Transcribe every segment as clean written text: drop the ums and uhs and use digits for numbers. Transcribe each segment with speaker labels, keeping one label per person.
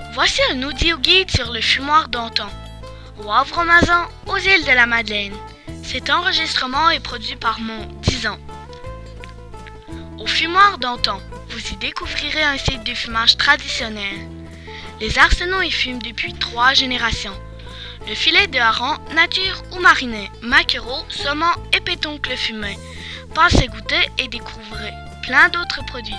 Speaker 1: Voici un audio guide sur le fumoir d'antan, au Havre-Mazan, aux îles de la Madeleine. Cet enregistrement est produit par mon 10 ans. Au fumoir d'antan, vous y découvrirez un site de fumage traditionnel. Les arsenaux y fument depuis 3 générations. Le filet de hareng, nature ou mariné, maquereau, saumon et pétoncle fumé. Passez goûter et découvrez plein d'autres produits.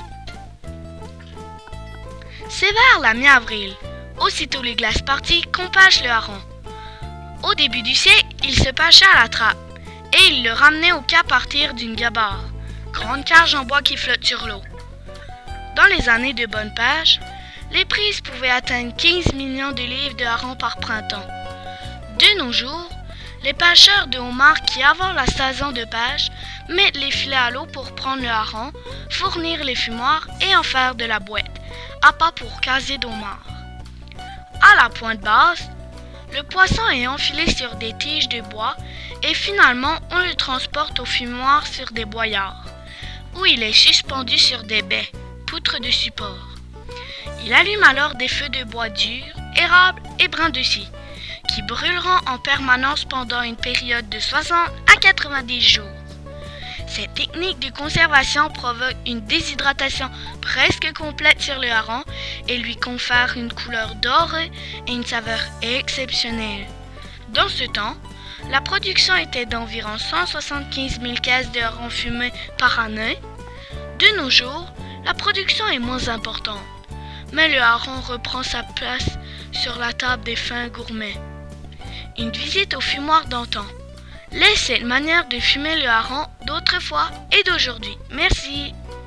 Speaker 1: C'est vers la mi-avril. Aussitôt les glaces parties, qu'on pêche le hareng. Au début du siècle, il se pêchait à la trappe et il le ramenait au quai à partir d'une gabarre, grande cage en bois qui flotte sur l'eau. Dans les années de bonne pêche, les prises pouvaient atteindre 15 millions de livres de hareng par printemps. De nos jours, les pêcheurs de homards qui, avant la saison de pêche, mettent les filets à l'eau pour prendre le hareng, fournir les fumoirs et en faire de la boîte, à pas pour casier d'homards. À la pointe basse, le poisson est enfilé sur des tiges de bois et finalement on le transporte au fumoir sur des boyards, où il est suspendu sur des baies, poutres de support. Il allume alors des feux de bois dur, érable et brun de scie, qui brûleront en permanence pendant une période de 60 à 90 jours. Cette technique de conservation provoque une déshydratation presque complète sur le hareng et lui confère une couleur dorée et une saveur exceptionnelle. Dans ce temps, la production était d'environ 175 000 caisses de hareng fumé par année. De nos jours, la production est moins importante, mais le hareng reprend sa place sur la table des fins gourmets. Une visite au fumoir d'antan. Laisse cette manière de fumer le hareng d'autrefois et d'aujourd'hui. Merci.